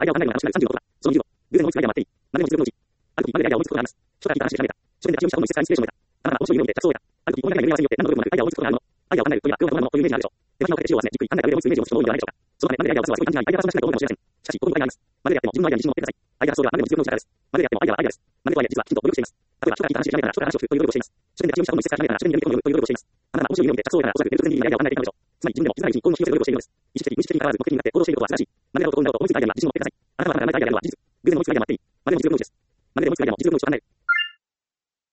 アイデアを考えるのが楽しくなる36だ。その20度。偶然思いつくアイデアもあっていい。何でも実力のうち。ある時、今までアイデアを思いつくことがあります。初対聞いた話で調べた。書店で立ち読みした本の一節からインスピレーションを得た。だから面白いようにて着想を得た。ある時、この中に組み合わせによって何の部分もなくアイデアを思いつくことがあるもの。アイデアを考えるというのは、どういうものというイメージがあるでしょう。手間暇をかけて知を集め、じっくり考えた上で思いつくイメージを持つ人も多いのではないでしょうか。そのため、まるでアイデアを出すのはすごい単純にアイデアがそんなしないと思うかもしれません。しかし、ここにアイデアがあります。まるであっても自分のアイデアに自信を持ってください。アイデア発想ではまるでも実力のうちからです。まるであってもアイデアはアイデアです。まるでとはいえ実はきちんと努力しています。例えば、初から聞いた話で調べたら初から話を聞くという努力をしています。書店で立ち読みした本の一節から調べたら書店に読み込むという努力をしています。あなたは面白いようにて着想を得たらおそらくネット上でアイデアを考えていたのでしょう。つまり自分でも気づかないうちにこういうのを引き寄せる努力をしているのです。意識的、無意識的に関わらず目的になって行動していることは素晴らしい。まるでなことを思いついたアイデアには自信を持ってください。あなたはまだ生まれたアイデアでは事実。偶然思いつくアイデアもあっていい。まるでも実力のうちです。まるで思いつくアイデアも実力のうちと考える。